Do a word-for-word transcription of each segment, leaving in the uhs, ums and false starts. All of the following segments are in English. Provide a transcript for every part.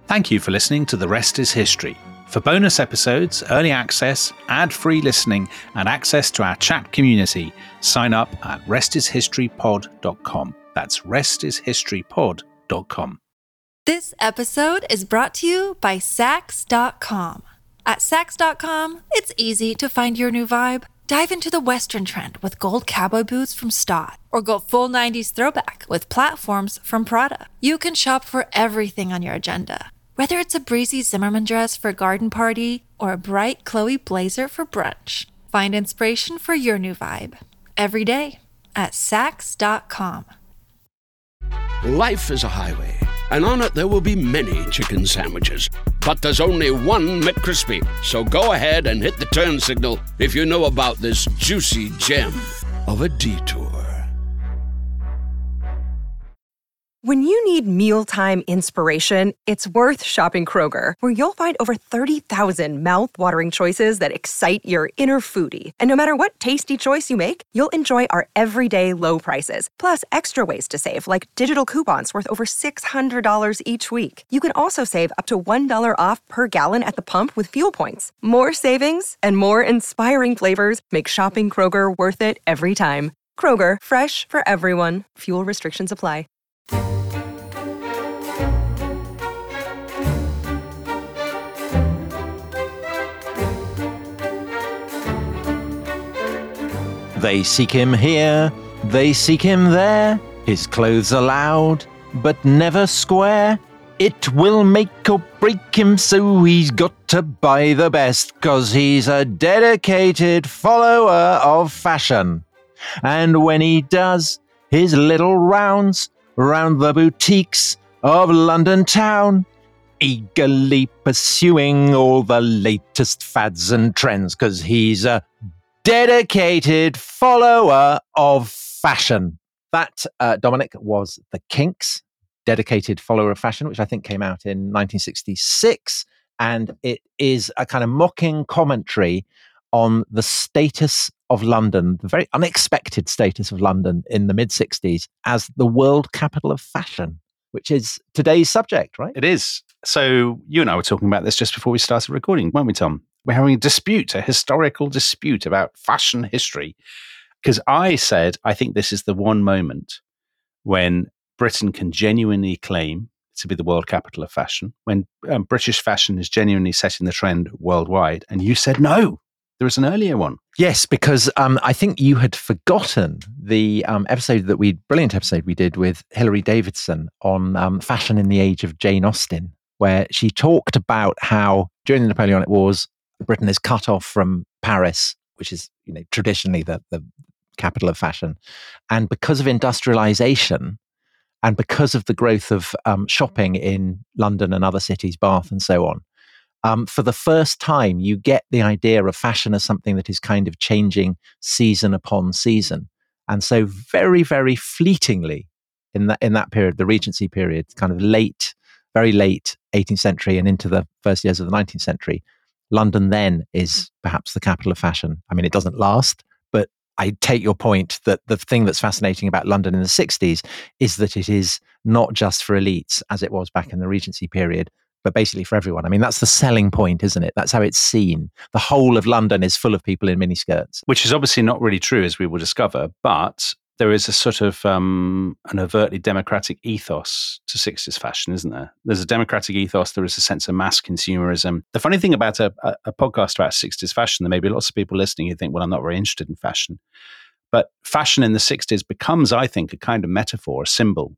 Thank you for listening to The Rest is History. For bonus episodes, early access, ad-free listening, and access to our chat community, sign up at rest is history pod dot com. That's rest is history pod dot com. This episode is brought to you by Saks dot com. At Saks dot com, it's easy to find your new vibe. Dive into the Western trend with gold cowboy boots from Staud, or go full nineties throwback with platforms from Prada. You can shop for everything on your agenda, whether it's a breezy Zimmermann dress for a garden party or a bright Chloe blazer for brunch. Find inspiration for your new vibe every day at Saks dot com. Life is a highway, and on it there will be many chicken sandwiches. But there's only one McCrispy. So go ahead and hit the turn signal if you know about this juicy gem of a detour. When you need mealtime inspiration, it's worth shopping Kroger, where you'll find over thirty thousand mouth-watering choices that excite your inner foodie. And no matter what tasty choice you make, you'll enjoy our everyday low prices, plus extra ways to save, like digital coupons worth over six hundred dollars each week. You can also save up to one dollar off per gallon at the pump with fuel points. More savings and more inspiring flavors make shopping Kroger worth it every time. Kroger, fresh for everyone. Fuel restrictions apply. They seek him here, they seek him there. His clothes are loud, but never square. It will make or break him, so he's got to buy the best, 'cause he's a dedicated follower of fashion. And when he does his little rounds round the boutiques of London town, eagerly pursuing all the latest fads and trends, 'cause he's a dedicated follower of fashion. That, uh, Dominic, was the Kinks, dedicated follower of fashion, which I think came out in nineteen sixty-six. And it is a kind of mocking commentary on the status of London, the very unexpected status of London in the mid-sixties as the world capital of fashion, which is today's subject, right? It is. So you and I were talking about this just before we started recording, weren't we, Tom? We're having a dispute, a historical dispute about fashion history. Because I said, I think this is the one moment when Britain can genuinely claim to be the world capital of fashion, when um, British fashion is genuinely setting the trend worldwide. And you said, no, there was an earlier one. Yes, because um, I think you had forgotten the um, episode that we, brilliant episode we did with Hilary Davidson on um, fashion in the age of Jane Austen, where she talked about how during the Napoleonic Wars, Britain is cut off from Paris, which is, you know, traditionally the, the capital of fashion. And because of industrialization and because of the growth of um, shopping in London and other cities, Bath and so on, um, for the first time, you get the idea of fashion as something that is kind of changing season upon season. And so very, very fleetingly in that, in that period, the Regency period, kind of late, very late eighteenth century and into the first years of the nineteenth century, London then is perhaps the capital of fashion. I mean, it doesn't last, but I take your point that the thing that's fascinating about London in the sixties is that it is not just for elites, as it was back in the Regency period, but basically for everyone. I mean, that's the selling point, isn't it? That's how it's seen. The whole of London is full of people in miniskirts. Which is obviously not really true, as we will discover, but there is a sort of um, an overtly democratic ethos to sixties fashion, isn't there? There's a democratic ethos. There is a sense of mass consumerism. The funny thing about a, a, a podcast about sixties fashion, there may be lots of people listening who think, well, I'm not very interested in fashion. But fashion in the sixties becomes, I think, a kind of metaphor, a symbol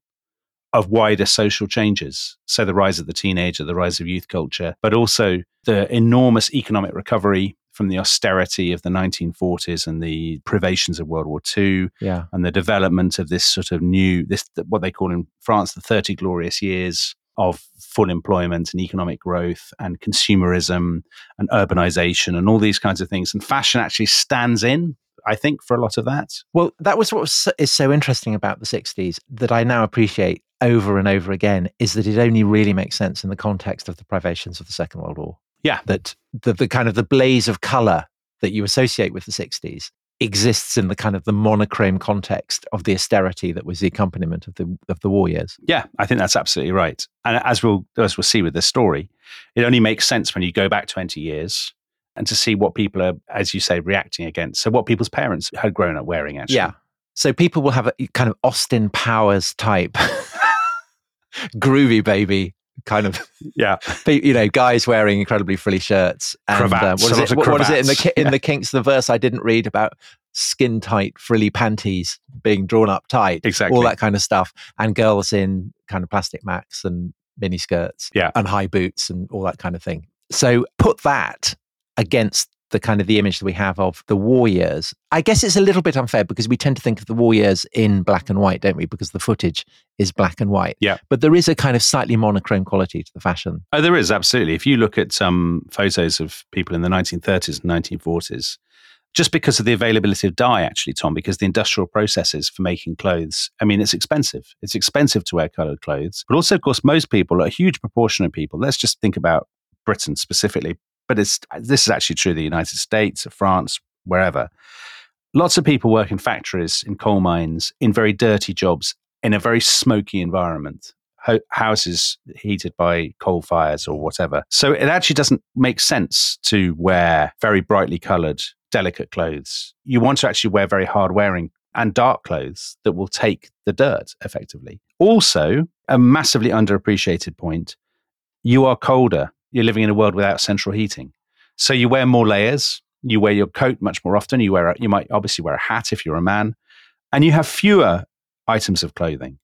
of wider social changes. So the rise of the teenager, the rise of youth culture, but also the enormous economic recovery from the austerity of the nineteen forties and the privations of World War Two, yeah. and the development of this sort of new, this what they call in France the thirty glorious years of full employment and economic growth and consumerism and urbanization and all these kinds of things. And fashion actually stands in, I think, for a lot of that. Well, that was what was so, is so interesting about the sixties that I now appreciate over and over again, is that it only really makes sense in the context of the privations of the Second World War. Yeah. That the, the kind of the blaze of colour that you associate with the sixties exists in the kind of the monochrome context of the austerity that was the accompaniment of the of the war years. Yeah, I think that's absolutely right. And as we'll as we'll see with this story, it only makes sense when you go back twenty years and to see what people are, as you say, reacting against. So what people's parents had grown up wearing, actually. Yeah. So people will have a kind of Austin Powers type groovy baby kind of, yeah, you know, guys wearing incredibly frilly shirts and uh, what, is it, what, what is it in the in yeah. the Kinks? The verse I didn't read about skin tight frilly panties being drawn up tight, exactly, all that kind of stuff, and girls in kind of plastic macs and mini skirts, yeah. and high boots and all that kind of thing. So put that against the kind of the image that we have of the war years. I guess it's a little bit unfair because we tend to think of the war years in black and white, don't we? Because the footage is black and white. Yeah. But there is a kind of slightly monochrome quality to the fashion. Oh, there is, absolutely. If you look at some photos of people in the nineteen thirties and nineteen forties, just because of the availability of dye, actually, Tom, because the industrial processes for making clothes, I mean, it's expensive. It's expensive to wear coloured clothes. But also, of course, most people, a huge proportion of people, let's just think about Britain specifically, but it's, this is actually true of the United States, of France, wherever. Lots of people work in factories, in coal mines, in very dirty jobs, in a very smoky environment, Ho- houses heated by coal fires or whatever. So it actually doesn't make sense to wear very brightly coloured, delicate clothes. You want to actually wear very hard-wearing and dark clothes that will take the dirt, effectively. Also, a massively underappreciated point, you are colder. You're living in a world without central heating. So you wear more layers, you wear your coat much more often, you wear a, you might obviously wear a hat if you're a man, and you have fewer items of clothing.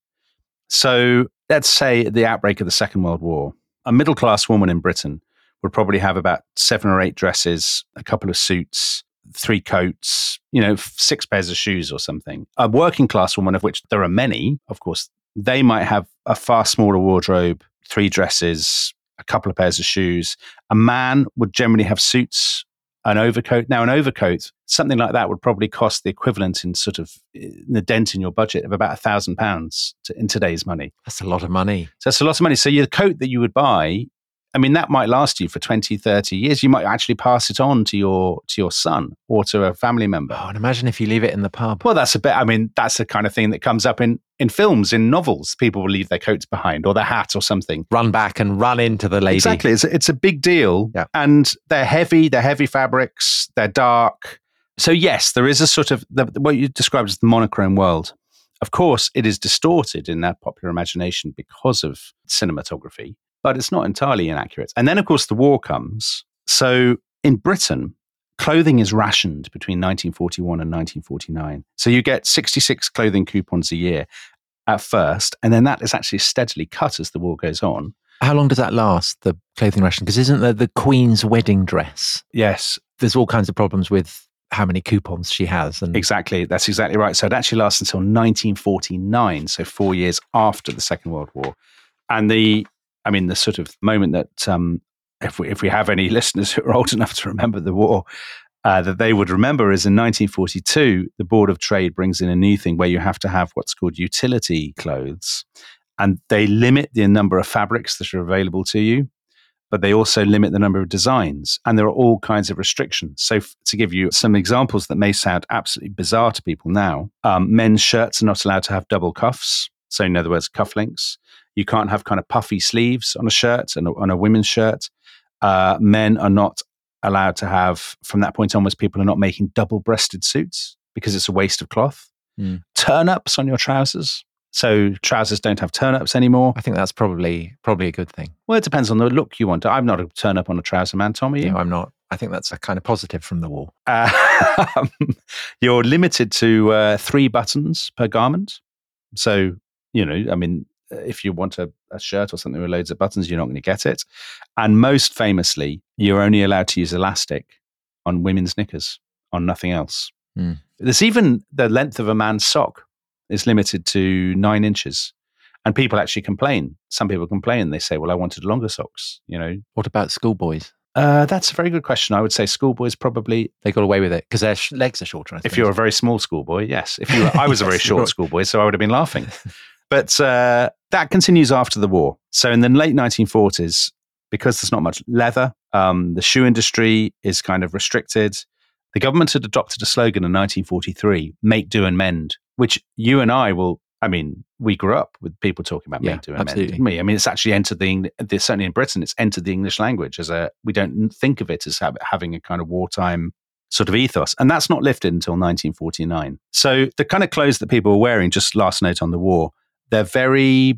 So let's say at the outbreak of the Second World War, a middle-class woman in Britain would probably have about seven or eight dresses, a couple of suits, three coats, you know, six pairs of shoes or something. A working-class woman, of which there are many, of course, they might have a far smaller wardrobe, three dresses, a couple of pairs of shoes. A man would generally have suits, an overcoat. Now, an overcoat, something like that would probably cost the equivalent in sort of the dent in your budget of about a thousand pounds in today's money. That's a lot of money. So that's a lot of money. So your coat that you would buy, I mean, that might last you for twenty, thirty years. You might actually pass it on to your to your son or to a family member. Oh, and imagine if you leave it in the pub. Well, that's a bit, I mean, that's the kind of thing that comes up in, in films, in novels. People will leave their coats behind or their hat or something. Run back and run into the lady. Exactly. It's a, it's a big deal. Yeah. And they're heavy, they're heavy fabrics, they're dark. So yes, there is a sort of, the, what you described as the monochrome world. Of course, it is distorted in that popular imagination because of cinematography, but it's not entirely inaccurate. And then, of course, the war comes. So in Britain, clothing is rationed between nineteen forty-one and nineteen forty-nine. So you get sixty-six clothing coupons a year at first, and then that is actually steadily cut as the war goes on. How long does that last, the clothing ration? Because isn't there the Queen's wedding dress? Yes. There's all kinds of problems with how many coupons she has. And exactly. That's exactly right. So it actually lasts until nineteen forty-nine, so four years after the Second World War. And the I mean, the sort of moment that, um, if we if we have any listeners who are old enough to remember the war, uh, that they would remember is in nineteen forty-two, the Board of Trade brings in a new thing where you have to have what's called utility clothes. And they limit the number of fabrics that are available to you, but they also limit the number of designs. And there are all kinds of restrictions. So f- to give you some examples that may sound absolutely bizarre to people now, um, men's shirts are not allowed to have double cuffs. So in other words, cufflinks. You can't have kind of puffy sleeves on a shirt and on a women's shirt. Uh, men are not allowed to have, from that point onwards, people are not making double-breasted suits because it's a waste of cloth. Mm. Turn-ups on your trousers. So trousers don't have turn-ups anymore. I think that's probably probably a good thing. Well, it depends on the look you want. I'm not a turn-up on a trouser man, Tom, are you? No, I'm not. I think that's a kind of positive from the war. Uh, you're limited to uh, three buttons per garment. So, you know, I mean, if you want a, a shirt or something with loads of buttons, you're not going to get it. And most famously, you're only allowed to use elastic on women's knickers, on nothing else. Mm. There's even the length of a man's sock is limited to nine inches. And people actually complain. Some people complain. They say, well, I wanted longer socks, you know. What about schoolboys? Uh, that's a very good question. I would say schoolboys probably... They got away with it because their sh- legs are shorter. I if you're a very small schoolboy, yes. If you were, I was a very short right. schoolboy, so I would have been laughing. But uh, that continues after the war. So in the late nineteen forties, because there's not much leather, um, the shoe industry is kind of restricted. The government had adopted a slogan in nineteen forty-three, make do and mend, which you and I will, I mean, we grew up with people talking about Yeah, make do and absolutely. mend, didn't we? I mean, it's actually entered the, Eng- the, certainly in Britain, it's entered the English language as a, we don't think of it as have, having a kind of wartime sort of ethos. And that's not lifted until nineteen forty-nine. So the kind of clothes that people were wearing, just last note on the war, they're very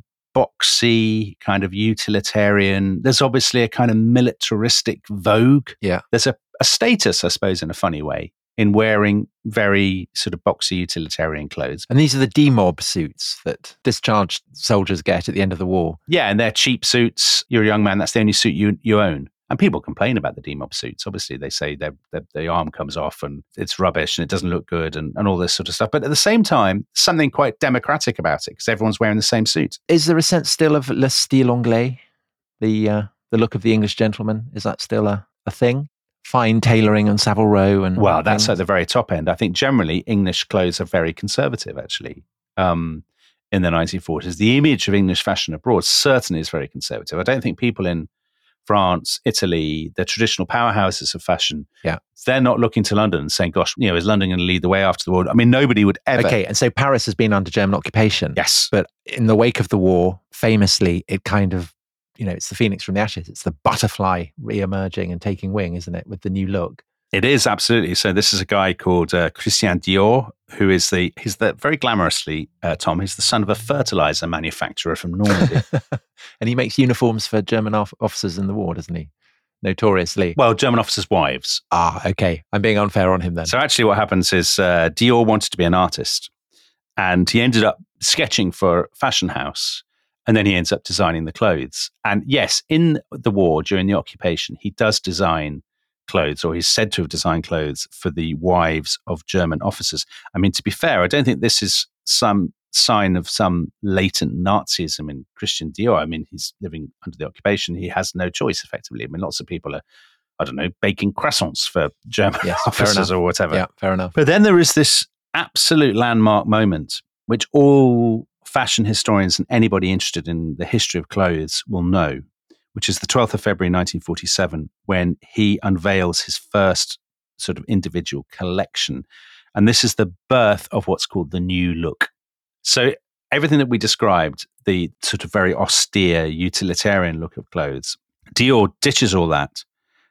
boxy, kind of utilitarian. There's obviously a kind of militaristic vogue. Yeah. There's a, a status, I suppose, in a funny way, in wearing very sort of boxy utilitarian clothes. And these are the demob suits that discharged soldiers get at the end of the war. Yeah, and they're cheap suits. You're a young man, that's the only suit you you own. And people complain about the demob suits. Obviously, they say they're, they're, the arm comes off and it's rubbish and it doesn't look good and, and all this sort of stuff. But at the same time, something quite democratic about it because everyone's wearing the same suit. Is there a sense still of le style anglais, the uh, the look of the English gentleman? Is that still a, a thing? Fine tailoring and Savile Row and Well, that's things? at the very top end. I think generally English clothes are very conservative, actually, um, in the nineteen forties. The image of English fashion abroad certainly is very conservative. I don't think people in France, Italy, the traditional powerhouses of fashion, Yeah. they're not looking to London and saying, gosh, you know, is London going to lead the way after the war? I mean, nobody would ever. Okay, and so Paris has been under German occupation. Yes. But in the wake of the war, famously, it kind of, you know, it's the phoenix from the ashes. It's the butterfly re-emerging and taking wing, isn't it, with the new look? It is, absolutely. So this is a guy called uh, Christian Dior, who is the, he's the, very glamorously, uh, Tom, he's the son of a fertilizer manufacturer from Normandy. And he makes uniforms for German off- officers in the war, doesn't he? Notoriously. Well, German officers' wives. Ah, okay. I'm being unfair on him then. So actually what happens is uh, Dior wanted to be an artist and he ended up sketching for Fashion House and then he ends up designing the clothes. And yes, in the war, during the occupation, he does design clothes, or he's said to have designed clothes for the wives of German officers. I mean, to be fair, I don't think this is some sign of some latent Nazism in Christian Dior. I mean, he's living under the occupation. He has no choice, effectively. I mean, lots of people are, I don't know, baking croissants for German Yes, fair officers enough. or whatever. Yeah, fair enough. But then there is this absolute landmark moment, which all fashion historians and anybody interested in the history of clothes will know, which is the twelfth of February, nineteen forty-seven, when he unveils his first sort of individual collection. And this is the birth of what's called the new look. So everything that we described, the sort of very austere, utilitarian look of clothes, Dior ditches all that.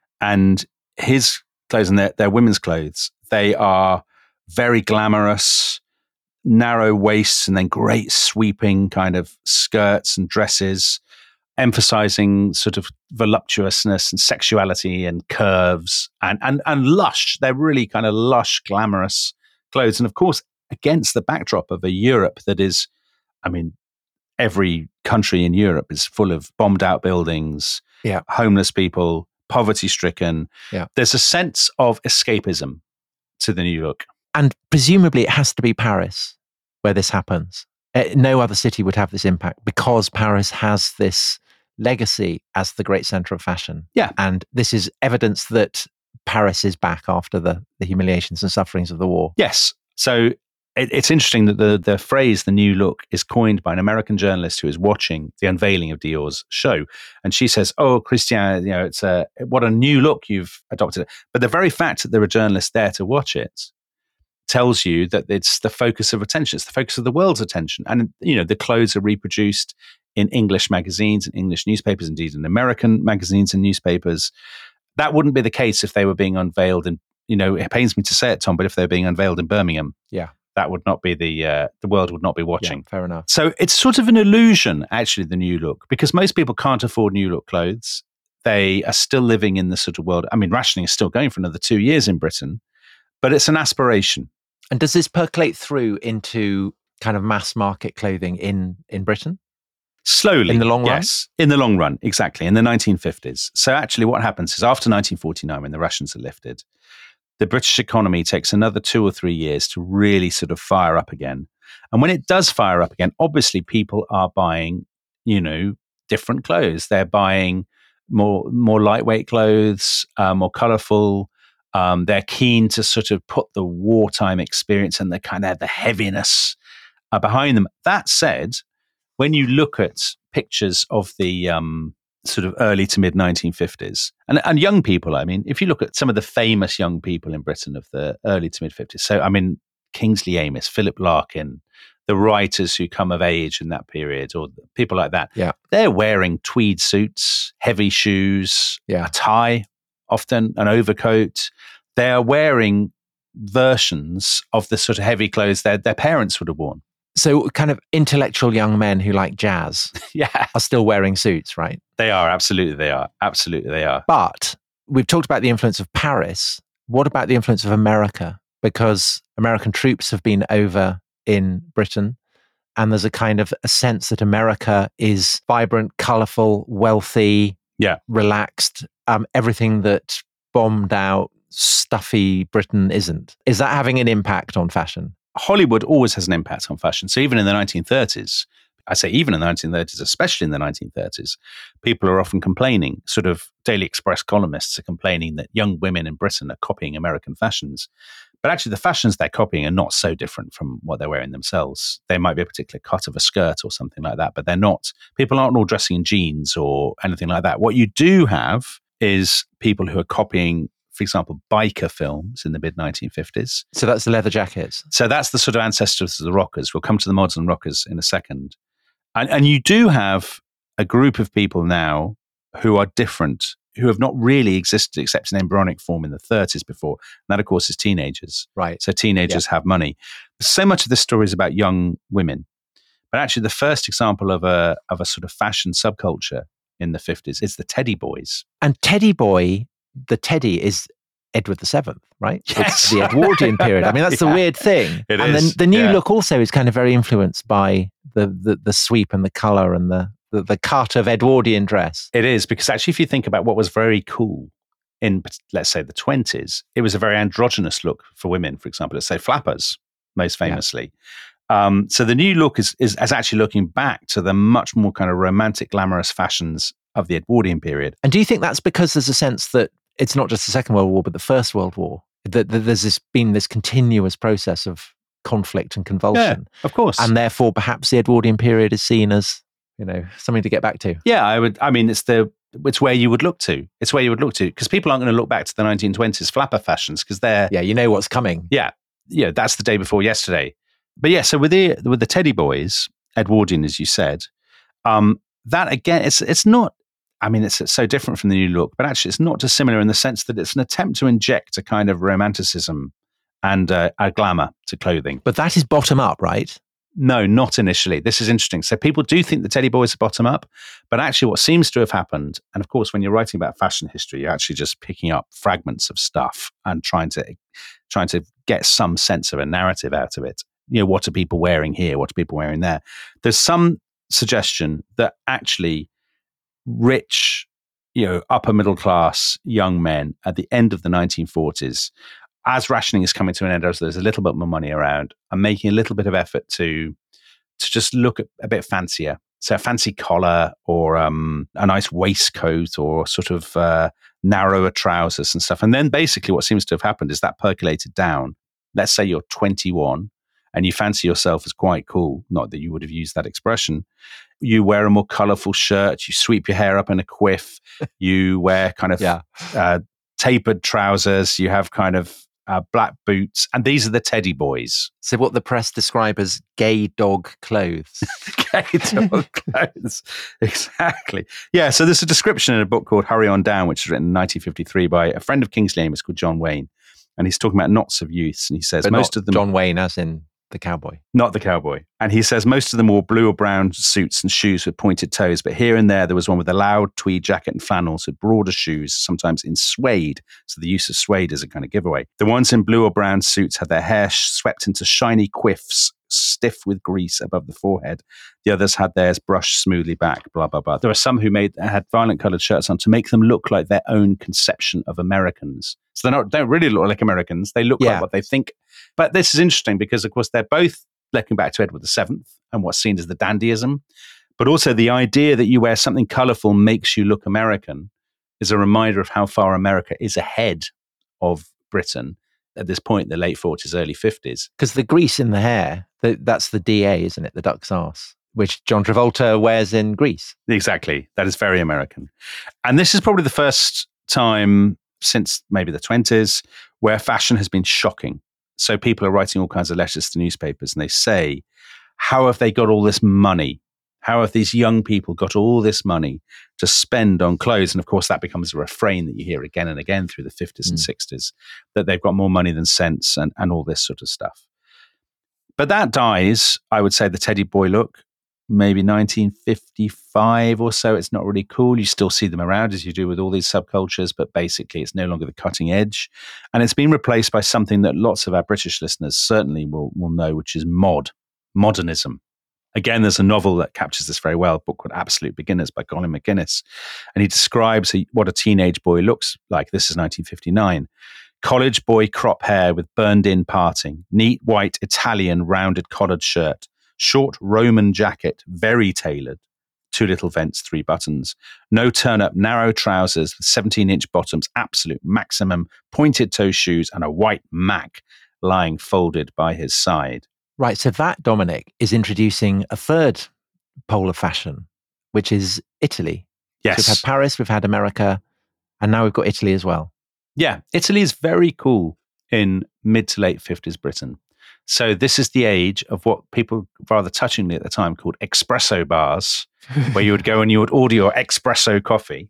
And his clothes, and their, their women's clothes, they are very glamorous, narrow waists, and then great sweeping kind of skirts and dresses, emphasizing sort of voluptuousness and sexuality and curves and, and, and lush. They're really kind of lush, glamorous clothes. And of course, against the backdrop of a Europe that is, I mean, every country in Europe is full of bombed out buildings, Yeah. homeless people, poverty stricken. Yeah. There's a sense of escapism to the new look. And presumably it has to be Paris where this happens. Uh, no other city would have this impact because Paris has this legacy as the great center of fashion. Yeah. And this is evidence that Paris is back after the, the humiliations and sufferings of the war. Yes. So it, it's interesting that the, the phrase, the new look, is coined by an American journalist who is watching the unveiling of Dior's show. And she says, oh, Christian, you know, it's a, what a new look you've adopted. But the very fact that there are journalists there to watch it tells you that it's the focus of attention. It's the focus of the world's attention. And, you know, the clothes are reproduced in English magazines and English newspapers, indeed in American magazines and newspapers. That wouldn't be the case if they were being unveiled in, you know, it pains me to say it, Tom, but if they were being unveiled in Birmingham, Yeah. that would not be the, uh, the world would not be watching. Yeah, fair enough. So it's sort of an illusion, actually, the new look, because most people can't afford new look clothes. They are still living in the sort of world. I mean, rationing is still going for another two years in Britain, but it's an aspiration. And does this percolate through into kind of mass market clothing in, in Britain? Slowly. In the long run? Yes, in the long run, exactly, in the nineteen fifties. So actually what happens is after nineteen forty-nine, when the rations are lifted, the British economy takes another two or three years to really sort of fire up again. And when it does fire up again, obviously people are buying, you know, different clothes. They're buying more more lightweight clothes, uh, more colorful. Um, they're keen to sort of put the wartime experience and the kind of the heaviness uh, behind them. That said, when you look at pictures of the um, sort of early to mid nineteen fifties. And, and young people, I mean, if you look at some of the famous young people in Britain of the early to mid fifties, so I mean, Kingsley Amis, Philip Larkin, the writers who come of age in that period, or people like that, yeah. they're wearing tweed suits, heavy shoes, yeah. a tie, often an overcoat. They're wearing versions of the sort of heavy clothes their, their parents would have worn. So kind of intellectual young men who like jazz yeah. are still wearing suits, right? They are, absolutely they are. Absolutely they are. But we've talked about the influence of Paris. What about the influence of America? Because American troops have been over in Britain, and there's a kind of a sense that America is vibrant, colourful, wealthy, yeah. relaxed, um, everything that bombed out, stuffy Britain isn't. Is that having an impact on fashion? Hollywood always has an impact on fashion. So even in the nineteen thirties, I say even in the nineteen thirties, especially in the nineteen thirties, people are often complaining, sort of Daily Express columnists are complaining that young women in Britain are copying American fashions. But actually the fashions they're copying are not so different from what they're wearing themselves. They might be a particular cut of a skirt or something like that, but they're not. People aren't all dressing in jeans or anything like that. What you do have is people who are copying, for example, biker films in the mid nineteen fifties. So that's the leather jackets. So that's the sort of ancestors of the rockers. We'll come to the modern rockers in a second. And, and you do have a group of people now who are different, who have not really existed except in embryonic form in the thirties before. And that, of course, is teenagers. Right. So teenagers yeah. have money. So much of this story is about young women. But actually, the first example of a of a sort of fashion subculture in the fifties is the Teddy Boys. And Teddy Boy, the Teddy is Edward the Seventh, right? Yes. It's the Edwardian period. I mean, that's yeah. the weird thing. It and is. then the new yeah. look also is kind of very influenced by the the, the sweep and the colour and the, the the cut of Edwardian dress. It is, because actually if you think about what was very cool in, let's say, the twenties, it was a very androgynous look for women, for example, let's say flappers, most famously. Yeah. Um, so the new look is, is, is actually looking back to the much more kind of romantic, glamorous fashions of the Edwardian period. And do you think that's because there's a sense that it's not just the Second World War, but the First World War, that, that there's this, been this continuous process of conflict and convulsion? Yeah, of course. And therefore, perhaps the Edwardian period is seen as, you know, something to get back to. Yeah, I would. I mean, it's the it's where you would look to. It's where you would look to, because people aren't going to look back to the nineteen twenties flapper fashions because they're yeah, you know what's coming. Yeah, yeah, that's the day before yesterday. But yeah, so with the with the Teddy Boys, Edwardian, as you said, um, that again, it's it's not. I mean, it's, it's so different from the new look, but actually, it's not dissimilar in the sense that it's an attempt to inject a kind of romanticism and uh, a glamour to clothing. But that is bottom up, right? No, not initially. This is interesting. So people do think the Teddy Boys are bottom up, but actually what seems to have happened, and of course, when you're writing about fashion history, you're actually just picking up fragments of stuff and trying to trying to get some sense of a narrative out of it. You know, what are people wearing here? What are people wearing there? There's some suggestion that actually rich, you know, upper middle class young men at the end of the nineteen forties, as rationing is coming to an end, as there's a little bit more money around, I'm making a little bit of effort to to just look at a bit fancier. So a fancy collar or um, a nice waistcoat or sort of uh, narrower trousers and stuff. And then basically what seems to have happened is that percolated down. Let's say you're twenty-one and you fancy yourself as quite cool. Not that you would have used that expression. You wear a more colourful shirt. You sweep your hair up in a quiff. You wear kind of yeah. uh, tapered trousers. You have kind of Uh, black boots, and these are the Teddy Boys. So what the press describe as gay dog clothes. Gay dog clothes. Exactly. Yeah, so there's a description in a book called Hurry On Down, which was written in nineteen fifty-three by a friend of Kingsley Amis called John Wayne. And he's talking about knots of youths, and he says but most not of them... John Wayne as in the cowboy. Not the cowboy. And he says most of them wore blue or brown suits and shoes with pointed toes, but here and there there was one with a loud tweed jacket and flannels with broader shoes, sometimes in suede. So the use of suede is a kind of giveaway. The ones in blue or brown suits had their hair swept into shiny quiffs, stiff with grease above the forehead. The others had theirs brushed smoothly back, blah, blah, blah. There are some who made had violent coloured shirts on to make them look like their own conception of Americans. So they don't, don't really look like Americans. They look yeah. like what they think. But this is interesting because, of course, they're both looking back to Edward the Seventh and what's seen as the dandyism. But also the idea that you wear something colourful makes you look American is a reminder of how far America is ahead of Britain at this point, the late forties, early fifties. Because the grease in the hair, the, that's the D A, isn't it? The duck's arse. which John Travolta wears in Grease. Exactly. That is very American. And this is probably the first time since maybe the twenties where fashion has been shocking. So people are writing all kinds of letters to newspapers and they say, how have they got all this money? How have these young people got all this money to spend on clothes? And of course, that becomes a refrain that you hear again and again through the fifties mm. and sixties, that they've got more money than sense and, and all this sort of stuff. But that dies, I would say, the Teddy Boy look, maybe nineteen fifty-five or so. It's not really cool. You still see them around as you do with all these subcultures, but basically it's no longer the cutting edge. And it's been replaced by something that lots of our British listeners certainly will, will know, which is mod, modernism. Again, there's a novel that captures this very well, a book called Absolute Beginners by Colin McGuinness. And he describes what a teenage boy looks like. This is nineteen fifty-nine. College boy crop hair with burned-in parting, neat white Italian rounded collared shirt, short Roman jacket, very tailored, two little vents, three buttons, no turn-up narrow trousers with seventeen-inch bottoms, absolute maximum, pointed toe shoes, and a white Mac lying folded by his side. Right, so that, Dominic, is introducing a third pole of fashion, which is Italy. Yes. So we've had Paris, we've had America, and now we've got Italy as well. Yeah, Italy is very cool in mid to late fifties Britain. So this is the age of what people rather touchingly at the time called espresso bars, where you would go and you would order your espresso coffee.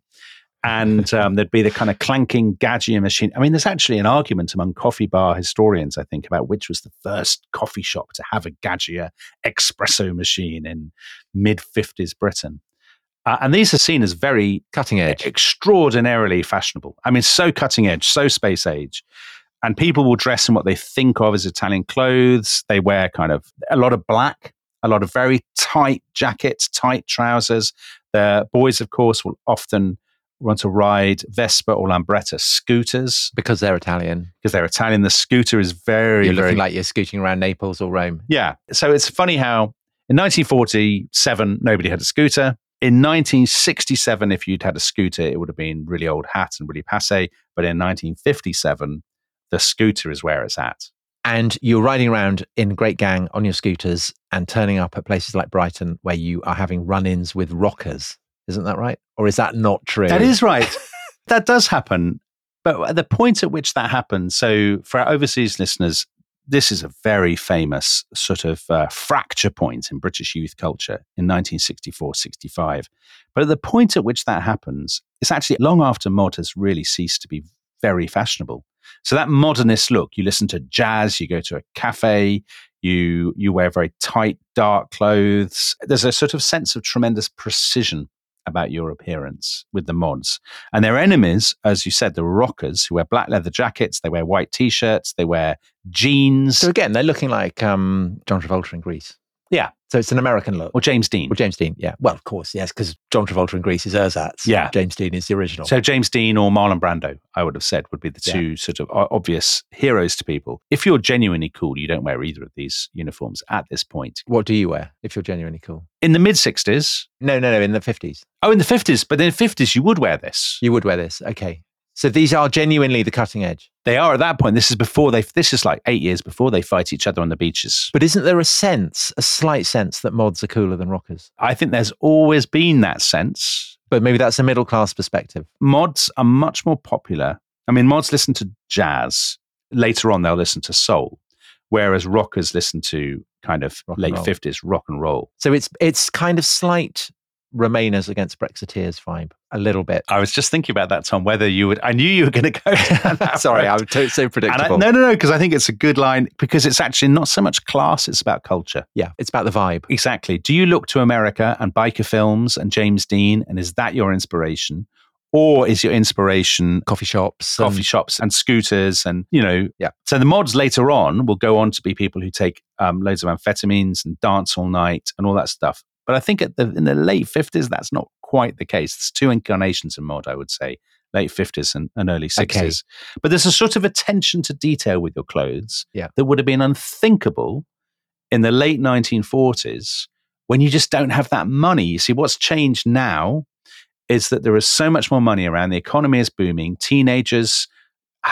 And um, there'd be the kind of clanking Gaggia machine. I mean, there's actually an argument among coffee bar historians, I think, about which was the first coffee shop to have a Gaggia espresso machine in mid-fifties Britain. Uh, and these are seen as very cutting edge, extraordinarily fashionable. I mean, so cutting edge, so space age. And people will dress in what they think of as Italian clothes. They wear kind of a lot of black, a lot of very tight jackets, tight trousers. The boys, of course, will often want to ride Vespa or Lambretta scooters. Because they're Italian. Because they're Italian. The scooter is very, You're looking very, like you're scooting around Naples or Rome. Yeah. So it's funny how in nineteen forty-seven, nobody had a scooter. In nineteen sixty-seven, if you'd had a scooter, it would have been really old hat and really passé. But in nineteen fifty-seven, the scooter is where it's at. And you're riding around in great gang on your scooters and turning up at places like Brighton where you are having run-ins with rockers. Isn't that right? Or is that not true? That is right. That does happen. But at the point at which that happens, so for our overseas listeners, this is a very famous sort of uh, fracture point in British youth culture in nineteen sixty-four sixty-five. But at the point at which that happens, it's actually long after mod has really ceased to be very fashionable. So that modernist look, you listen to jazz, you go to a cafe, you you wear very tight, dark clothes. There's a sort of sense of tremendous precision about your appearance with the mods. And their enemies, as you said, the rockers who wear black leather jackets, they wear white t-shirts, they wear jeans. So again, they're looking like um, John Travolta in Grease. Yeah. So it's an American look. Or James Dean. Or James Dean, yeah. Well, of course, yes, because John Travolta in Grease is ersatz. Yeah. James Dean is the original. So James Dean or Marlon Brando, I would have said, would be the two Yeah. sort of obvious heroes to people. If you're genuinely cool, you don't wear either of these uniforms at this point. What do you wear if you're genuinely cool? In the mid-sixties. No, no, no, in the fifties. Oh, in the fifties. But in the fifties, you would wear this. You would wear this, okay. So these are genuinely the cutting edge. They are at that point. This is before they, this is like eight years before they fight each other on the beaches. But isn't there a sense, a slight sense that mods are cooler than rockers? I think there's always been that sense. But maybe that's a middle class perspective. Mods are much more popular. I mean, mods listen to jazz. Later on, they'll listen to soul, whereas rockers listen to kind of Rock and late roll. fifties rock and roll. So it's it's kind of slight Remainers against Brexiteers vibe, a little bit. I was just thinking about that, Tom, whether you would, I knew you were going to go down that Sorry, road. I'm t- so predictable. And I, no, no, no, because I think it's a good line, because it's actually not so much class, it's about culture. Yeah, it's about the vibe. Exactly. Do you look to America and biker films and James Dean, and is that your inspiration? Or is your inspiration Coffee shops. coffee and- shops and scooters and, you know, Yeah. So the mods later on will go on to be people who take um, loads of amphetamines and dance all night and all that stuff. But I think at the, in the late fifties, that's not quite the case. There's two incarnations of mod, I would say, late fifties and, and early sixties. Okay. But there's a sort of attention to detail with your clothes Yeah. that would have been unthinkable in the late nineteen forties when you just don't have that money. You see, what's changed now is that there is so much more money around. The economy is booming. Teenagers have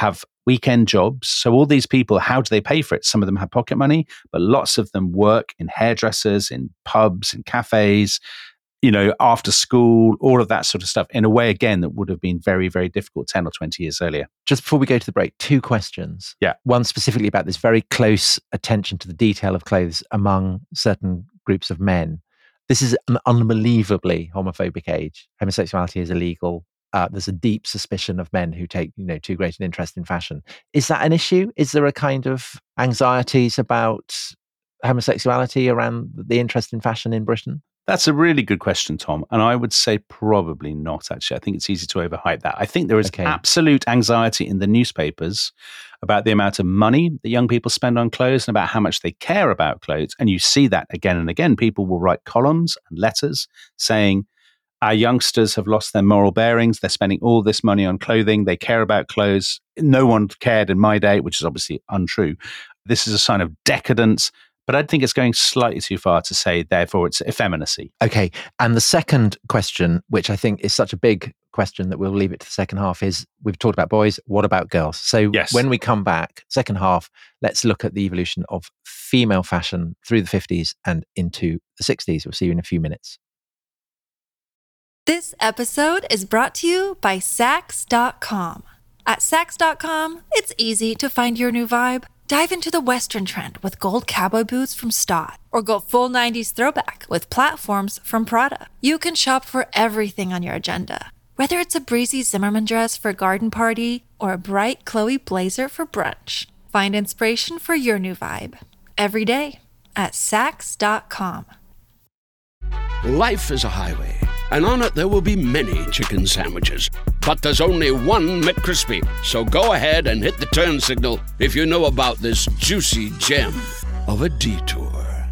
weekend jobs. So all these people, how do they pay for it? Some of them have pocket money, but lots of them work in hairdressers, in pubs, in cafes, you know, after school, all of that sort of stuff, in a way, again, that would have been very, very difficult ten or twenty years earlier. Just before we go to the break, two questions. Yeah. One specifically about this very close attention to the detail of clothes among certain groups of men. This is an unbelievably homophobic age. Homosexuality is illegal. Uh, there's a deep suspicion of men who take, you know, too great an interest in fashion. Is that an issue? Is there a kind of anxieties about homosexuality around the interest in fashion in Britain? That's a really good question, Tom. And I would say probably not, actually. I think it's easy to overhype that. I think there is Okay. absolute anxiety in the newspapers about the amount of money that young people spend on clothes and about how much they care about clothes. And you see that again and again. People will write columns and letters saying, our youngsters have lost their moral bearings. They're spending all this money on clothing. They care about clothes. No one cared in my day, which is obviously untrue. This is a sign of decadence. But I think it's going slightly too far to say, therefore, it's effeminacy. Okay. And the second question, which I think is such a big question that we'll leave it to the second half, is we've talked about boys. What about girls? So Yes. when we come back, second half, let's look at the evolution of female fashion through the fifties and into the sixties. We'll see you in a few minutes. This episode is brought to you by Saks dot com. At Saks dot com, it's easy to find your new vibe. Dive into the Western trend with gold cowboy boots from Stott, or go full nineties throwback with platforms from Prada. You can shop for everything on your agenda, whether it's a breezy Zimmermann dress for a garden party or a bright Chloe blazer for brunch. Find inspiration for your new vibe every day at Saks dot com. Life is a highway, and on it there will be many chicken sandwiches. But there's only one McCrispy. So go ahead and hit the turn signal if you know about this juicy gem of a detour.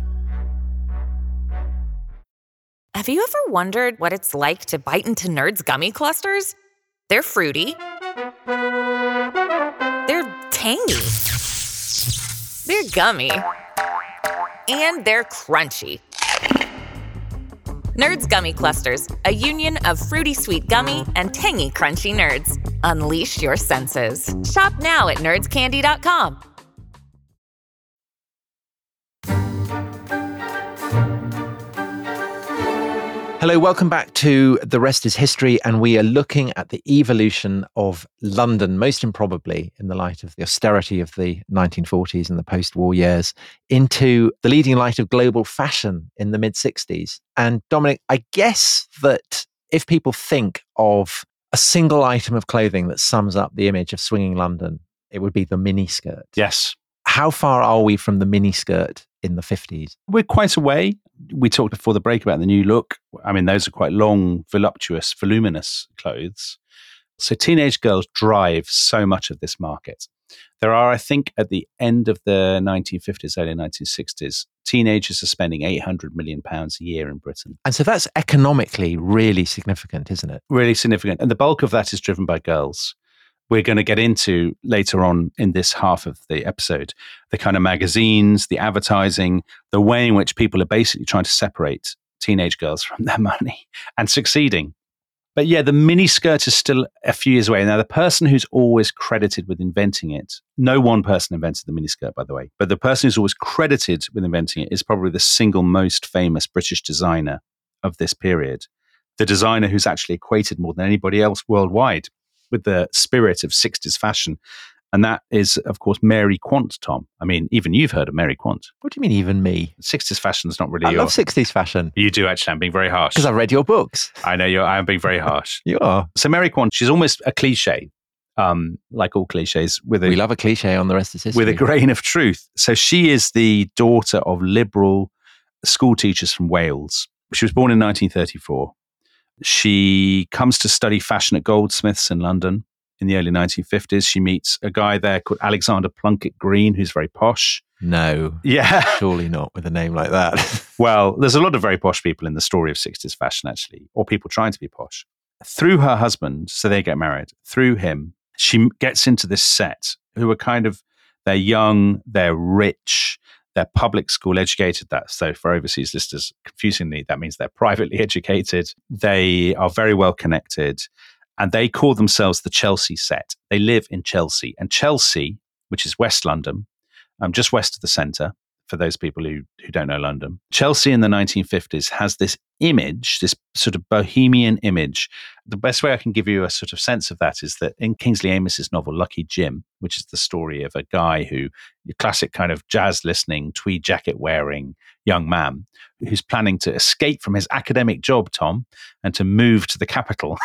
Have you ever wondered what it's like to bite into Nerds gummy clusters? They're fruity. They're tangy. They're gummy. And they're crunchy. Nerds Gummy Clusters, a union of fruity sweet gummy and tangy crunchy nerds. Unleash your senses. Shop now at nerds candy dot com. Hello, welcome back to The Rest is History, and we are looking at the evolution of London, most improbably in the light of the austerity of the nineteen forties and the post-war years, into the leading light of global fashion in the mid-sixties. And Dominic, I guess that if people think of a single item of clothing that sums up the image of swinging London, it would be the miniskirt. Yes. How far are we from the miniskirt in the fifties? We're quite away. We talked before the break about the new look. I mean, those are quite long, voluptuous, voluminous clothes. So teenage girls drive so much of this market. There are, I think, at the end of the nineteen fifties, early nineteen sixties, teenagers are spending eight hundred million pounds a year in Britain. And so that's economically really significant, isn't it? Really significant. And the bulk of that is driven by girls. We're going to get into later on in this half of the episode, the kind of magazines, the advertising, the way in which people are basically trying to separate teenage girls from their money and succeeding. But yeah, the miniskirt is still a few years away. Now, the person who's always credited with inventing it, no one person invented the miniskirt, by the way, but the person who's always credited with inventing it is probably the single most famous British designer of this period. The designer who's actually equated more than anybody else worldwide with the spirit of sixties fashion. And that is, of course, Mary Quant, Tom. I mean, even you've heard of Mary Quant. What do you mean, even me? sixties fashion is not really I your... love sixties fashion. You do, actually. I'm being very harsh. Because I've read your books. I know you're, I'm being very harsh. You are. So Mary Quant, she's almost a cliche, um, like all cliches. With a, We love a cliche on The Rest is History. with a grain of truth. So she is the daughter of liberal school teachers from Wales. She was born in nineteen thirty-four. She comes to study fashion at Goldsmiths in London in the early nineteen fifties. She meets a guy there called Alexander Plunkett Green, who's very posh. No. Yeah. Surely not with a name like that. Well, there's a lot of very posh people in the story of sixties fashion, actually, or people trying to be posh. Through her husband, so they get married, through him, she gets into this set who are kind of, they're young, they're rich, they're public school educated. That, so for overseas listeners, confusingly, that means they're privately educated. They are very well connected. And they call themselves the Chelsea set. They live in Chelsea. And Chelsea, which is West London, um, just west of the centre, for those people who, who don't know London. Chelsea in the nineteen fifties has this image, this sort of bohemian image. The best way I can give you a sort of sense of that is that in Kingsley Amis's novel, Lucky Jim, which is the story of a guy who, your classic kind of jazz listening, tweed jacket wearing young man, who's planning to escape from his academic job, Tom, and to move to the capital.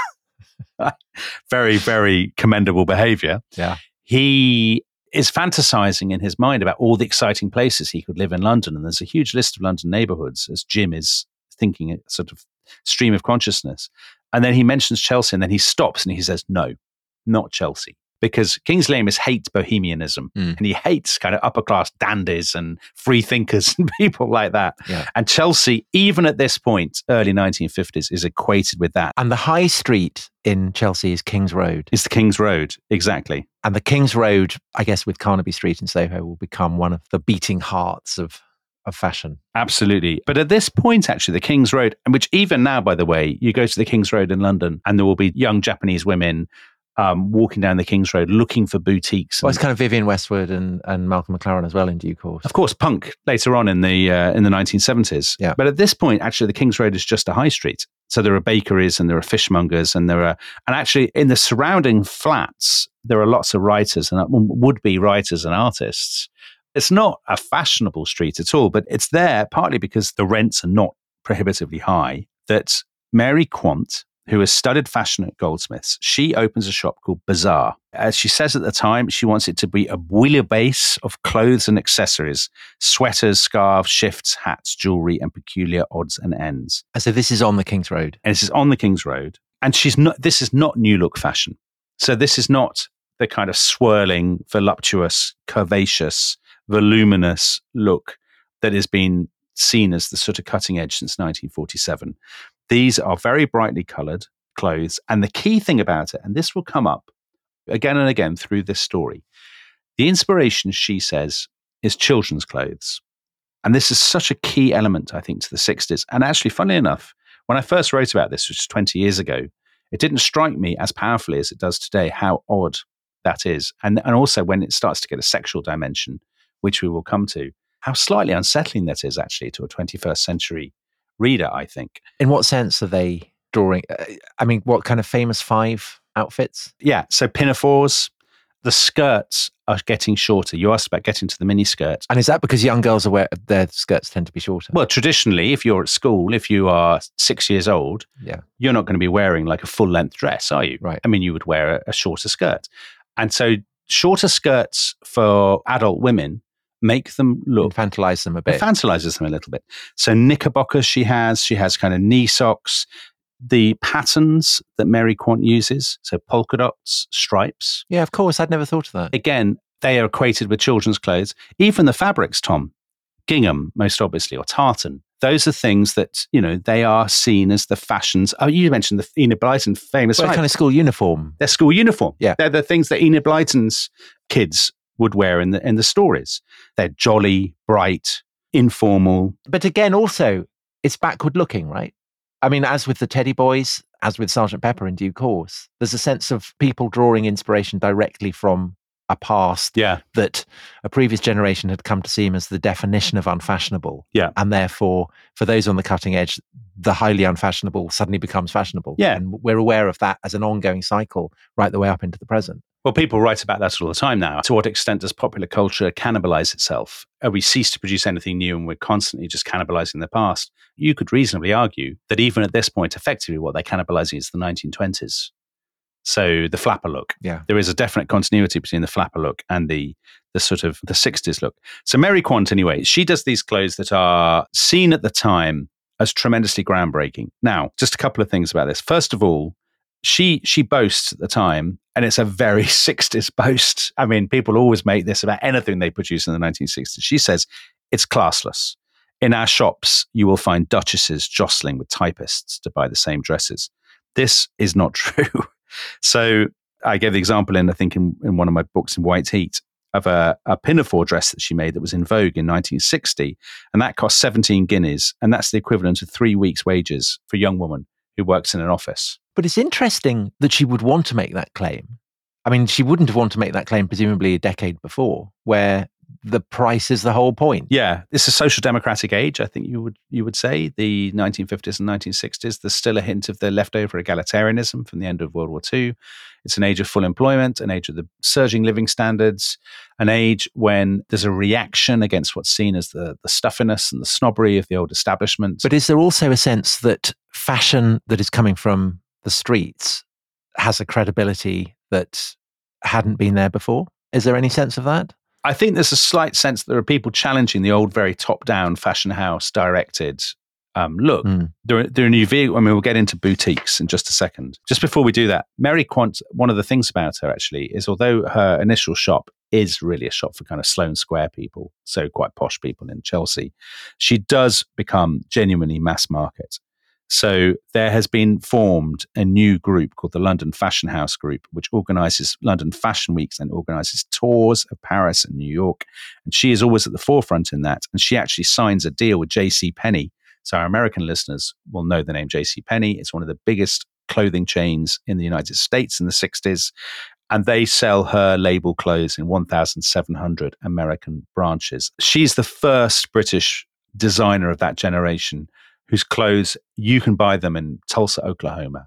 Very, very commendable behavior. Yeah. He is fantasizing in his mind about all the exciting places he could live in London. And there's a huge list of London neighborhoods as Jim is thinking a sort of stream of consciousness. And then he mentions Chelsea and then he stops and he says, no, not Chelsea. Because Kingsley Amis hates bohemianism mm. and he hates kind of upper class dandies and free thinkers and people like that. Yeah. And Chelsea, even at this point, early nineteen fifties, is equated with that. And the high street in Chelsea is King's Road. It's the King's Road, exactly. And the King's Road, I guess with Carnaby Street in Soho, will become one of the beating hearts of, of fashion. Absolutely. But at this point, actually, the King's Road, which even now, by the way, you go to the King's Road in London and there will be young Japanese women Um, walking down the King's Road looking for boutiques. Well, it's kind of Vivienne Westwood and, and Malcolm McLaren as well in due course. Of course, punk later on in the uh, in the nineteen seventies. Yeah. But at this point, actually, the King's Road is just a high street. So there are bakeries and there are fishmongers and there are, and actually in the surrounding flats, there are lots of writers and would-be writers and artists. It's not a fashionable street at all, but it's there partly because the rents are not prohibitively high, that Mary Quant, who has studied fashion at Goldsmiths, she opens a shop called Bazaar. As she says at the time, she wants it to be a bouillabaisse of clothes and accessories, sweaters, scarves, shifts, hats, jewellery, and peculiar odds and ends. And so this is on the King's Road. And this is on the King's Road. And she's not. This is not new look fashion. So this is not the kind of swirling, voluptuous, curvaceous, voluminous look that has been seen as the sort of cutting edge since nineteen forty-seven. These are very brightly coloured clothes. And the key thing about it, and this will come up again and again through this story, the inspiration, she says, is children's clothes. And this is such a key element, I think, to the sixties. And actually, funnily enough, when I first wrote about this, which was twenty years ago, it didn't strike me as powerfully as it does today how odd that is. And, and also when it starts to get a sexual dimension, which we will come to, how slightly unsettling that is actually to a twenty-first century reader, I think. In what sense are they drawing? Uh, I mean, what kind of famous five outfits? Yeah, so pinafores, the skirts are getting shorter. You asked about getting to the mini skirt. And is that because young girls are wear, their skirts tend to be shorter? Well, traditionally, if you're at school, if you are six years old, yeah, you're not going to be wearing like a full length dress, are you? Right. I mean, you would wear a, a shorter skirt. And so shorter skirts for adult women make them look... Infantilize them a bit. Infantilizes them a little bit. So knickerbockers she has, she has kind of knee socks, the patterns that Mary Quant uses, so polka dots, stripes. Yeah, of course. I'd never thought of that. Again, they are equated with children's clothes. Even the fabrics, Tom, gingham, most obviously, or tartan. Those are things that, you know, they are seen as the fashions. Oh, you mentioned the Enid Blyton famous... Well, kind of school uniform. Their school uniform. Yeah. They're the things that Enid Blyton's kids would wear in the in the stories. They're jolly, bright, informal. But again, also, it's backward looking, right? I mean, as with the Teddy Boys, as with Sergeant Pepper in due course, there's a sense of people drawing inspiration directly from a past yeah. that a previous generation had come to see as the definition of unfashionable. Yeah. And therefore, for those on the cutting edge, the highly unfashionable suddenly becomes fashionable. Yeah. And we're aware of that as an ongoing cycle right the way up into the present. Well, people write about that all the time now. To what extent does popular culture cannibalize itself? Are we cease to produce anything new and we're constantly just cannibalizing the past? You could reasonably argue that even at this point, effectively what they're cannibalizing is the nineteen twenties. So the flapper look. Yeah. There is a definite continuity between the flapper look and the the sort of the sixties look. So Mary Quant, anyway, she does these clothes that are seen at the time as tremendously groundbreaking. Now, just a couple of things about this. First of all, She she boasts at the time, and it's a very sixties boast. I mean, people always make this about anything they produce in the nineteen sixties. She says, it's classless. In our shops, you will find duchesses jostling with typists to buy the same dresses. This is not true. So I gave the example in, I think, in, in one of my books in White Heat, of a, a pinafore dress that she made that was in vogue in nineteen sixty, and that cost seventeen guineas, and that's the equivalent of three weeks' wages for a young woman who works in an office. But it's interesting that she would want to make that claim. I mean, she wouldn't have wanted to make that claim presumably a decade before, where the price is the whole point. Yeah, it's a social democratic age, I think you would you would say, the nineteen fifties and nineteen sixties. There's still a hint of the leftover egalitarianism from the end of World War Two. It's an age of full employment, an age of the surging living standards, an age when there's a reaction against what's seen as the, the stuffiness and the snobbery of the old establishment. But is there also a sense that fashion that is coming from the streets has a credibility that hadn't been there before? Is there any sense of that? I think there's a slight sense that there are people challenging the old, very top-down fashion house directed um, look. Mm. There, there are new vehicles. I mean, we'll get into boutiques in just a second. Just before we do that, Mary Quant, one of the things about her actually is, although her initial shop is really a shop for kind of Sloane Square people, so quite posh people in Chelsea, she does become genuinely mass market. So there has been formed a new group called the London Fashion House Group, which organises London Fashion Weeks and organises tours of Paris and New York. And she is always at the forefront in that. And she actually signs a deal with J C Penney. So our American listeners will know the name J C Penney. It's one of the biggest clothing chains in the United States in the sixties. And they sell her label clothes in one thousand seven hundred American branches. She's the first British designer of that generation whose clothes, you can buy them in Tulsa, Oklahoma,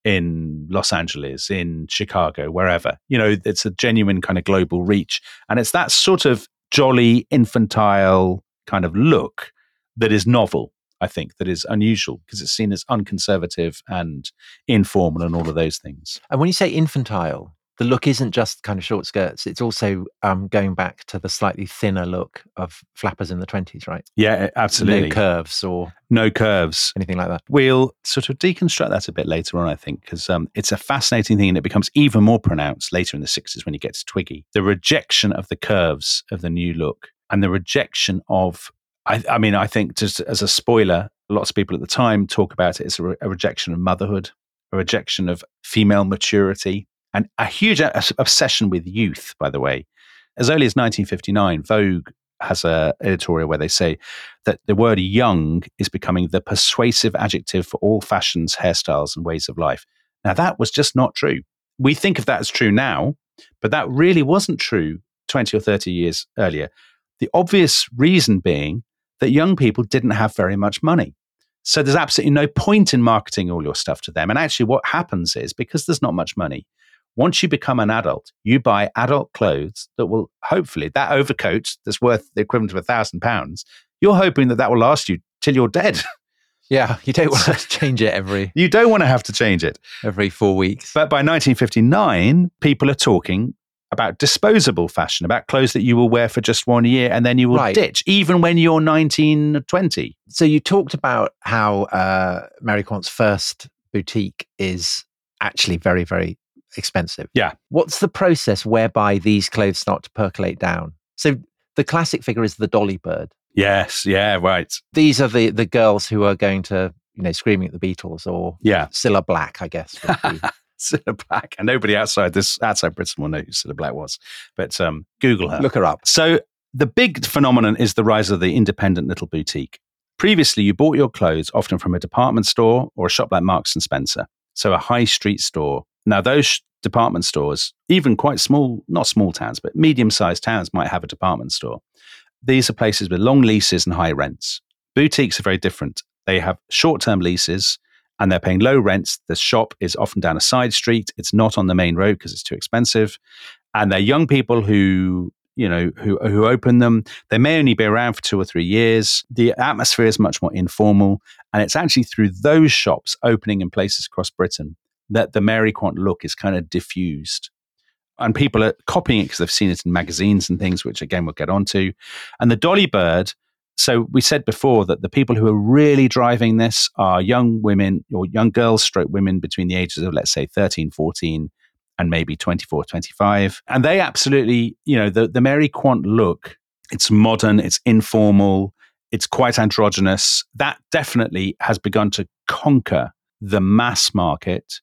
in Los Angeles, in Chicago, wherever. You know, it's a genuine kind of global reach. And it's that sort of jolly, infantile kind of look that is novel, I think, that is unusual, because it's seen as unconservative and informal and all of those things. And when you say infantile, the look isn't just kind of short skirts. It's also um, going back to the slightly thinner look of flappers in the twenties, right? Yeah, absolutely. No curves or... No curves. Anything like that. We'll sort of deconstruct that a bit later on, I think, because um, it's a fascinating thing, and it becomes even more pronounced later in the sixties when you get to Twiggy. The rejection of the curves of the new look and the rejection of... I, I mean, I think, just as a spoiler, lots of people at the time talk about it as a, re- a rejection of motherhood, a rejection of female maturity, and a huge obsession with youth, by the way. As early as nineteen fifty-nine, Vogue has an editorial where they say that the word young is becoming the persuasive adjective for all fashions, hairstyles, and ways of life. Now, that was just not true. We think of that as true now, but that really wasn't true twenty or thirty years earlier. The obvious reason being that young people didn't have very much money. So there's absolutely no point in marketing all your stuff to them. And actually what happens is, because there's not much money, once you become an adult, you buy adult clothes that will hopefully, that overcoat that's worth the equivalent of a thousand pounds, you're hoping that that will last you till you're dead. Yeah, you don't want to change it every... You don't want to have to change it. Every four weeks. But by nineteen fifty-nine, people are talking about disposable fashion, about clothes that you will wear for just one year and then you will right. ditch, even when you're nineteen or twenty. So you talked about how uh, Mary Quant's first boutique is actually very, very expensive. Yeah. What's the process whereby these clothes start to percolate down? So the classic figure is the dolly bird. Yes. Yeah. Right. These are the, the girls who are going to, you know, screaming at the Beatles, or yeah. Cilla Black, I guess. Cilla Black. And nobody outside this, outside Britain will know who Cilla Black was. But um, Google her. Look her up. So the big phenomenon is the rise of the independent little boutique. Previously, you bought your clothes often from a department store or a shop like Marks and Spencer. So a high street store. Now, those department stores, even quite small, not small towns, but medium-sized towns might have a department store. These are places with long leases and high rents. Boutiques are very different. They have short-term leases and they're paying low rents. The shop is often down a side street. It's not on the main road because it's too expensive. And they're young people who, you know, who, who open them. They may only be around for two or three years. The atmosphere is much more informal. And it's actually through those shops opening in places across Britain that the Mary Quant look is kind of diffused. And people are copying it because they've seen it in magazines and things, which again we'll get onto. And the dolly bird, so we said before that the people who are really driving this are young women or young girls stroke women between the ages of, let's say, thirteen, fourteen and maybe twenty-four, twenty-five. And they absolutely, you know, the, the Mary Quant look, it's modern, it's informal, it's quite androgynous. That definitely has begun to conquer the mass market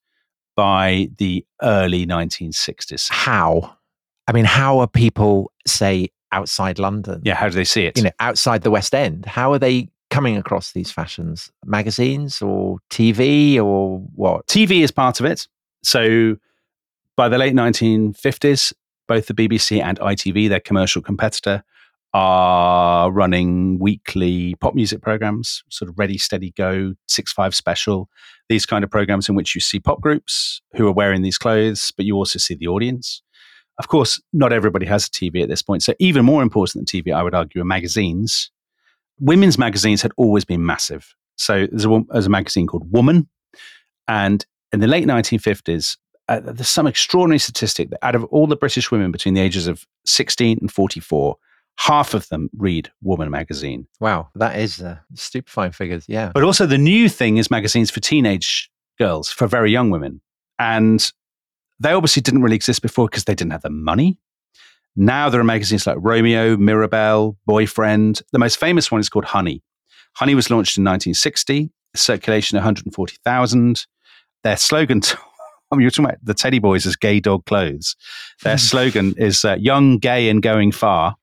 by the early nineteen sixties. How? I mean, how are people, say, outside London? Yeah, how do they see it? You know, outside the West End, how are they coming across these fashions? Magazines or T V or what? T V is part of it. So by the late nineteen fifties, both the B B C and I T V, their commercial competitor, are running weekly pop music programs, sort of Ready, Steady, Go, six five Special, these kind of programs in which you see pop groups who are wearing these clothes, but you also see the audience. Of course, not everybody has a T V at this point. So even more important than T V, I would argue, are magazines. Women's magazines had always been massive. So there's a, there's a magazine called Woman. And in the late nineteen fifties, uh, there's some extraordinary statistic that out of all the British women between the ages of sixteen and forty-four, half of them read Woman magazine. Wow, that is uh, stupefying figures, yeah. But also the new thing is magazines for teenage girls, for very young women. And they obviously didn't really exist before because they didn't have the money. Now there are magazines like Romeo, Mirabelle, Boyfriend. The most famous one is called Honey. Honey was launched in nineteen sixty, circulation one hundred forty thousand. Their slogan, I mean, you're talking about the Teddy Boys as gay dog clothes. Their slogan is uh, young, gay, and going far.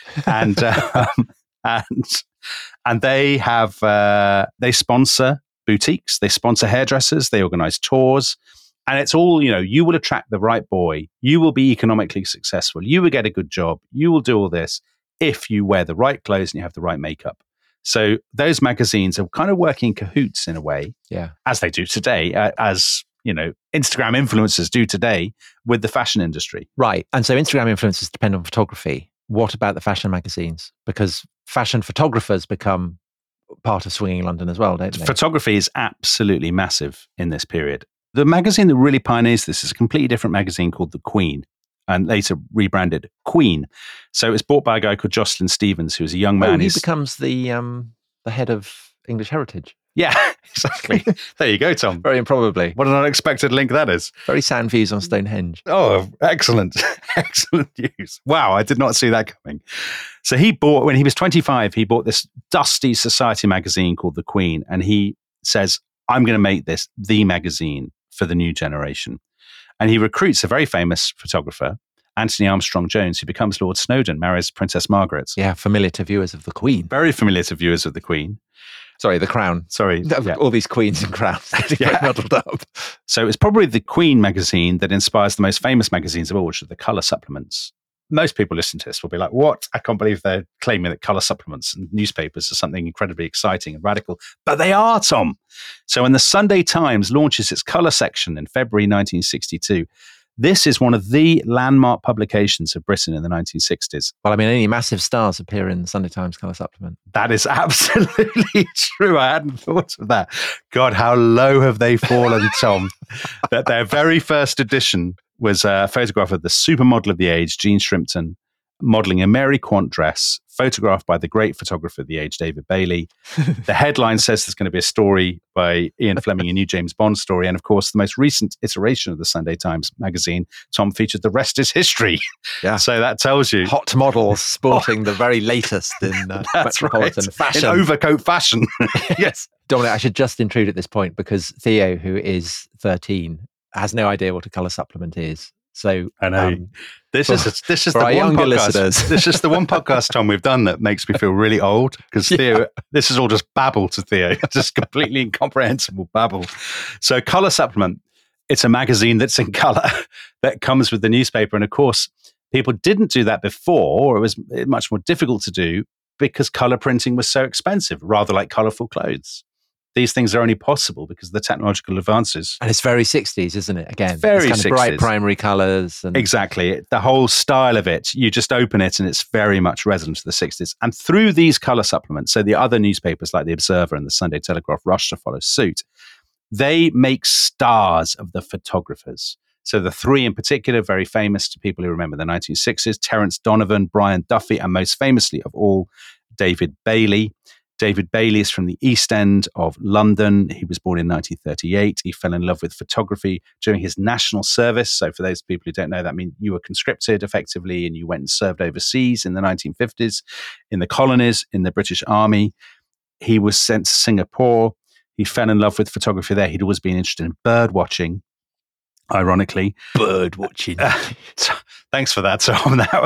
And um, and and they have uh, they sponsor boutiques, they sponsor hairdressers, they organize tours. And it's all, you know, you will attract the right boy. You will be economically successful. You will get a good job. You will do all this if you wear the right clothes and you have the right makeup. So those magazines are kind of working in cahoots in a way, yeah, as they do today, uh, as, you know, Instagram influencers do today with the fashion industry. Right. And so Instagram influencers depend on photography. What about the fashion magazines? Because fashion photographers become part of Swinging London as well, don't they? Photography is absolutely massive in this period. The magazine that really pioneers this is a completely different magazine called The Queen, and later rebranded Queen. So it was bought by a guy called Jocelyn Stevens, who was a young man. Oh, he He's, becomes the um, the head of English Heritage. Yeah, exactly. There you go, Tom. Very improbably. What an unexpected link that is. Very sound views on Stonehenge. Oh, excellent. Excellent news. Wow, I did not see that coming. So he bought, when he was twenty-five, he bought this dusty society magazine called The Queen, and he says, I'm going to make this the magazine for the new generation. And he recruits a very famous photographer, Anthony Armstrong-Jones, who becomes Lord Snowdon, marries Princess Margaret. Yeah, familiar to viewers of The Queen. Very familiar to viewers of The Queen. Sorry, The Crown. Sorry. Yeah. All these queens and crowns. Yeah. Muddled up. So it's probably The Queen magazine that inspires the most famous magazines of all, which are the colour supplements. Most people listening to this will be like, what? I can't believe they're claiming that colour supplements and newspapers are something incredibly exciting and radical. But they are, Tom. So when the Sunday Times launches its colour section in February nineteen sixty-two, this is one of the landmark publications of Britain in the nineteen sixties. Well, I mean, only massive stars appear in the Sunday Times colour supplement. That is absolutely true. I hadn't thought of that. God, how low have they fallen, Tom? That their very first edition was a photograph of the supermodel of the age, Jean Shrimpton, modelling a Mary Quant dress, photographed by the great photographer of the age, David Bailey. The headline says there's going to be a story by Ian Fleming, a new James Bond story. And of course, the most recent iteration of the Sunday Times magazine, Tom, featured The Rest is History. Yeah. So that tells you. Hot models sporting oh. the very latest in uh, metropolitan right. fashion. In overcoat fashion. Yes. Dominic, I should just intrude at this point because Theo, who is thirteen, has no idea what a colour supplement is. So I know um, this for, is this is for the our one younger podcast. Listeners. This is the one podcast, Tom, we've done that makes me feel really old because Theo. Yeah. This is all just babble to Theo, just completely incomprehensible babble. So, Colour Supplement. It's a magazine that's in colour that comes with the newspaper, and of course, people didn't do that before, or it was much more difficult to do because colour printing was so expensive, rather like colourful clothes. These things are only possible because of the technological advances. And it's very sixties, isn't it? Again, it's very it's kind sixties. Of bright primary colours. And exactly. The whole style of it, you just open it and it's very much resonant to the sixties. And through these colour supplements, so the other newspapers like The Observer and the Sunday Telegraph rush to follow suit, they make stars of the photographers. So the three in particular, very famous to people who remember the nineteen sixties, Terence Donovan, Brian Duffy, and most famously of all, David Bailey. David Bailey is from the East End of London. He was born in nineteen thirty-eight. He fell in love with photography during his national service. So for those people who don't know, that means you were conscripted effectively and you went and served overseas in the nineteen fifties, in the colonies, in the British Army. He was sent to Singapore. He fell in love with photography there. He'd always been interested in bird watching, ironically. Bird watching. Uh, thanks for that, Tom. That was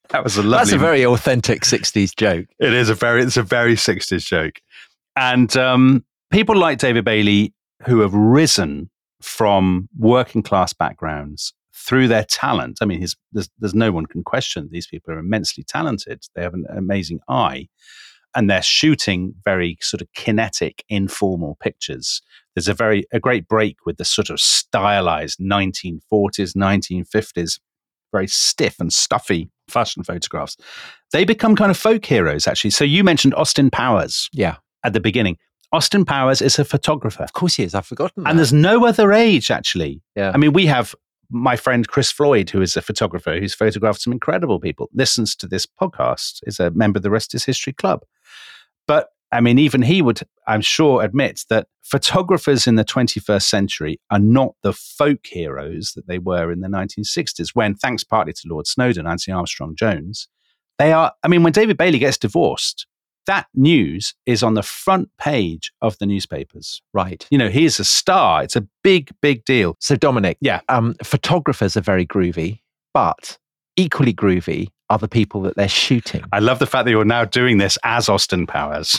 That was a lovely... That's a very authentic sixties joke. It is a very, it's a very sixties joke. And um, people like David Bailey who have risen from working class backgrounds through their talent. I mean, his, there's, there's no one can question these people are immensely talented. They have an amazing eye. And they're shooting very sort of kinetic, informal pictures. There's a very a great break with the sort of stylized nineteen forties, nineteen fifties, very stiff and stuffy fashion photographs. They become kind of folk heroes, actually. So you mentioned Austin Powers Yeah. at the beginning. Austin Powers is a photographer. Of course he is. I've forgotten that. And there's no other age, actually. Yeah. I mean, we have my friend Chris Floyd, who is a photographer who's photographed some incredible people, listens to this podcast, is a member of the Rest is History Club. But I mean, even he would, I'm sure, admit that photographers in the twenty-first century are not the folk heroes that they were in the nineteen sixties, when, thanks partly to Lord Snowdon, Nancy Armstrong Jones, they are, I mean, when David Bailey gets divorced, that news is on the front page of the newspapers. Right. You know, he is a star. It's a big, big deal. So, Dominic, Yeah. um, photographers are very groovy, but equally groovy are the people that they're shooting. I love the fact that you're now doing this as Austin Powers.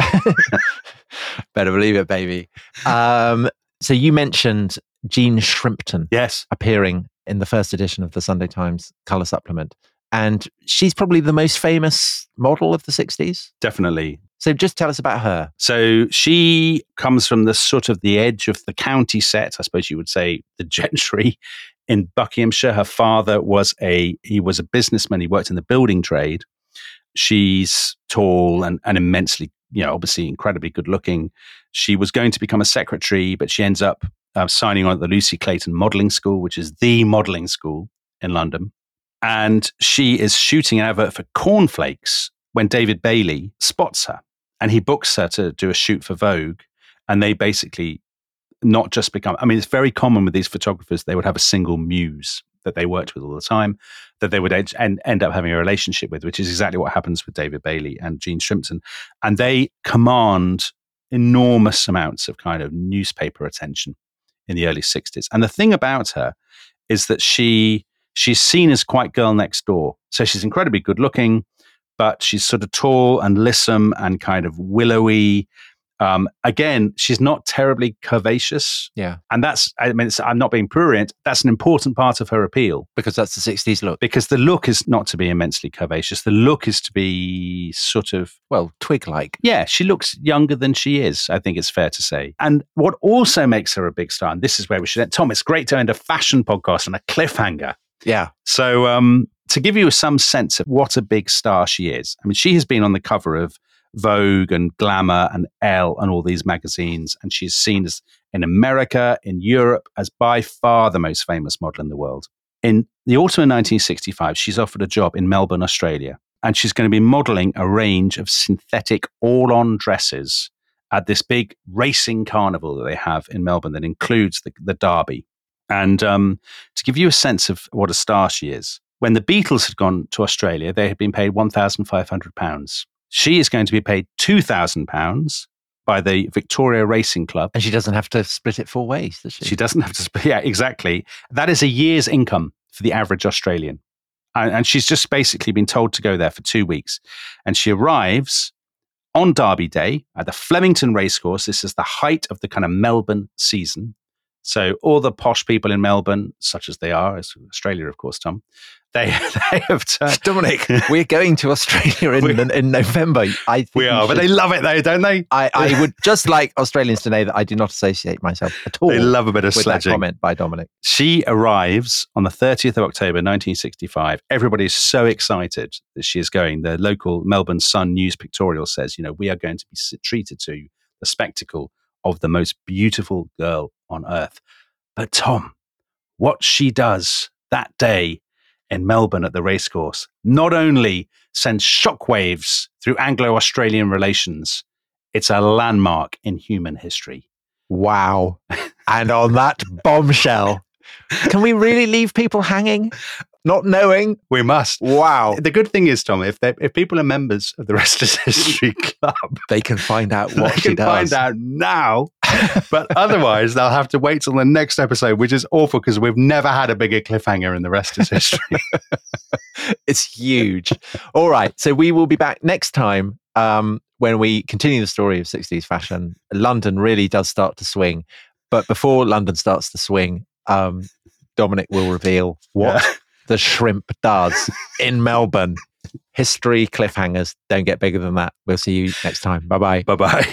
Better believe it, baby. Um, so you mentioned Jean Shrimpton Yes. appearing in the first edition of the Sunday Times colour supplement. And she's probably the most famous model of the sixties. Definitely. So just tell us about her. So she comes from the sort of the edge of the county set, I suppose you would say, the gentry in Buckinghamshire. Her father was a, he was a businessman. He worked in the building trade. She's tall and, and immensely, you know, obviously incredibly good looking. She was going to become a secretary, but she ends up uh, signing on at the Lucy Clayton Modelling School, which is the modelling school in London. And she is shooting an advert for Cornflakes when David Bailey spots her. And he books her to do a shoot for Vogue. And they basically not just become, I mean, it's very common with these photographers, they would have a single muse that they worked with all the time, that they would ed- and end up having a relationship with, which is exactly what happens with David Bailey and Jean Shrimpton. And they command enormous amounts of kind of newspaper attention in the early sixties. And the thing about her is that she she's seen as quite girl next door. So she's incredibly good looking, but she's sort of tall and lissom and kind of willowy. Um, again, she's not terribly curvaceous. Yeah. And that's, I mean, it's, I'm not being prurient. That's an important part of her appeal. Because that's the sixties look. Because the look is not to be immensely curvaceous. The look is to be sort of, Well, twig-like. yeah, she looks younger than she is, I think it's fair to say. And what also makes her a big star, and this is where we should end. Tom, it's great to end a fashion podcast on a cliffhanger. Yeah. So um, to give you some sense of what a big star she is, I mean, she has been on the cover of Vogue and Glamour and Elle and all these magazines, and she's seen as in America, in Europe, as by far the most famous model in the world. In the autumn of nineteen sixty-five, she's offered a job in Melbourne, Australia, and she's going to be modeling a range of synthetic all-on dresses at this big racing carnival that they have in Melbourne that includes the, the Derby. And um, to give you a sense of what a star she is, when the Beatles had gone to Australia, they had been paid one thousand five hundred pounds. She is going to be paid two thousand pounds by the Victoria Racing Club. And she doesn't have to split it four ways, does she? She doesn't have to split. Yeah, exactly. That is a year's income for the average Australian. And, and she's just basically been told to go there for two weeks. And she arrives on Derby Day at the Flemington Racecourse. This is the height of the kind of Melbourne season. So all the posh people in Melbourne, such as they are, as Australia, of course, Tom, they, they have turned... Dominic, we're going to Australia in, in November. I think We are, should, but they love it though, don't they? I, I would just like Australians to know that I do not associate myself at all They love a bit of with sledging. that comment by Dominic. She arrives on the thirtieth of October, nineteen sixty-five. Everybody is so excited that she is going. The local Melbourne Sun News pictorial says, you know, we are going to be treated to the spectacle of the most beautiful girl on earth. But Tom, what she does that day in Melbourne at the racecourse not only sends shockwaves through Anglo-Australian relations, it's a landmark in human history. Wow. And on that bombshell, can we really leave people hanging? Not knowing? We must. Wow. The good thing is, Tom, if they, if people are members of the Rest is History Club, They can find out what they she can does. find out now But otherwise, they'll have to wait till the next episode, which is awful because we've never had a bigger cliffhanger, and the rest is history. It's huge. All right. So we will be back next time um, when we continue the story of sixties fashion. London really does start to swing. But before London starts to swing, um, Dominic will reveal what yeah. the shrimp does in Melbourne. History cliffhangers don't get bigger than that. We'll see you next time. Bye-bye. Bye-bye.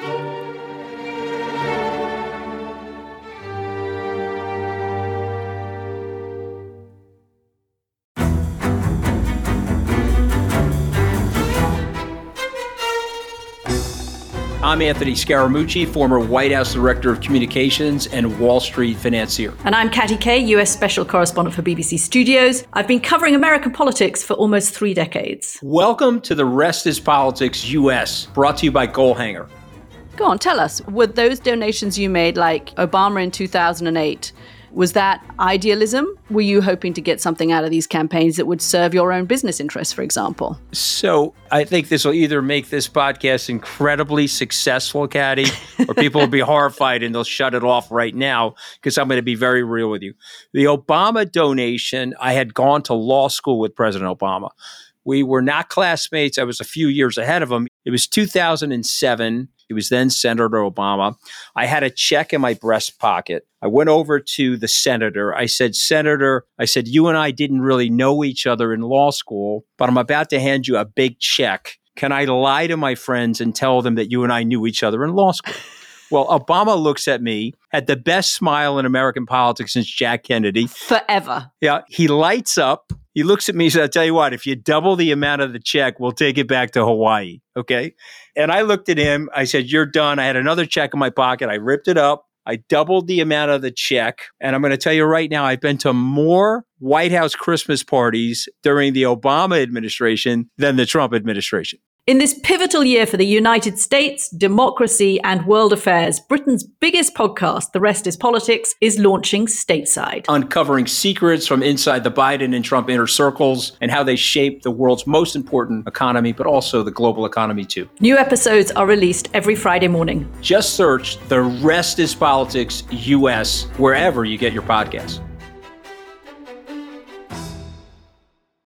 I'm Anthony Scaramucci, former White House Director of Communications and Wall Street financier. And I'm Katty Kay, U S Special Correspondent for B B C Studios. I've been covering American politics for almost three decades. Welcome to The Rest is Politics U S, brought to you by Goalhanger. Go on, tell us, were those donations you made, like Obama in two thousand eight, was that idealism? Were you hoping to get something out of these campaigns that would serve your own business interests, for example? So I think this will either make this podcast incredibly successful, Katty, or people will be horrified and they'll shut it off right now because I'm going to be very real with you. The Obama donation, I had gone to law school with President Obama. We were not classmates. I was a few years ahead of him. It was two thousand seven. He was then Senator Obama. I had a check in my breast pocket. I went over to the senator. I said, Senator, I said, you and I didn't really know each other in law school, but I'm about to hand you a big check. Can I lie to my friends and tell them that you and I knew each other in law school? Well, Obama looks at me, had the best smile in American politics since Jack Kennedy. Forever. Yeah. He lights up. He looks at me and says, I'll tell you what, if you double the amount of the check, we'll take it back to Hawaii. Okay. And I looked at him. I said, you're done. I had another check in my pocket. I ripped it up. I doubled the amount of the check. And I'm going to tell you right now, I've been to more White House Christmas parties during the Obama administration than the Trump administration. In this pivotal year for the United States, democracy, and world affairs, Britain's biggest podcast, The Rest is Politics, is launching stateside. Uncovering secrets from inside the Biden and Trump inner circles and how they shape the world's most important economy, but also the global economy too. New episodes are released every Friday morning. Just search The Rest is Politics U S wherever you get your podcasts.